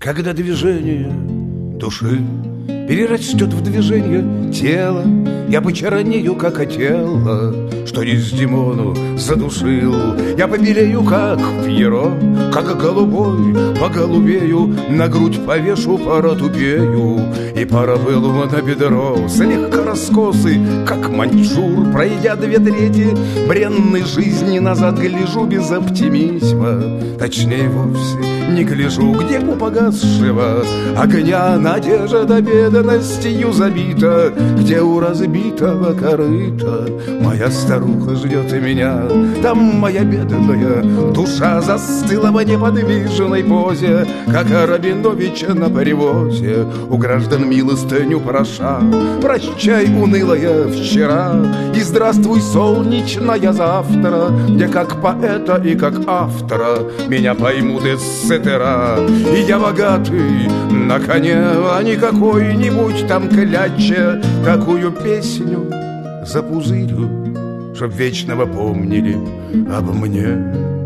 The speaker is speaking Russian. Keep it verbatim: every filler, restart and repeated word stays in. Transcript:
когда движение души перерастет в движение тела, я почернею, как отелло, что Дездемону задушил. Я побелею, как Пьеро, как голубой поголубею, на грудь повешу паратупею и парабеллум на бедро, слегка раскосы, как маньчжур. Пройдя две трети бренной жизни, назад гляжу без оптимизма, точнее вовсе не гляжу, где у погасшего огня надежда бедностью забита, где у разбитого корыта моя старуха ждет меня. Там моя бедная душа застыла в неподвижной позе, как Рабинович на привозе, у граждан милостыню проша. Прощай, унылая вчера, и здравствуй, солнечная завтра, где как поэта и как автора меня поймут из сетера. И я богатый на коне, а не какой-нибудь там кляче, такую песню запузырю, чтоб вечного помнили обо мне.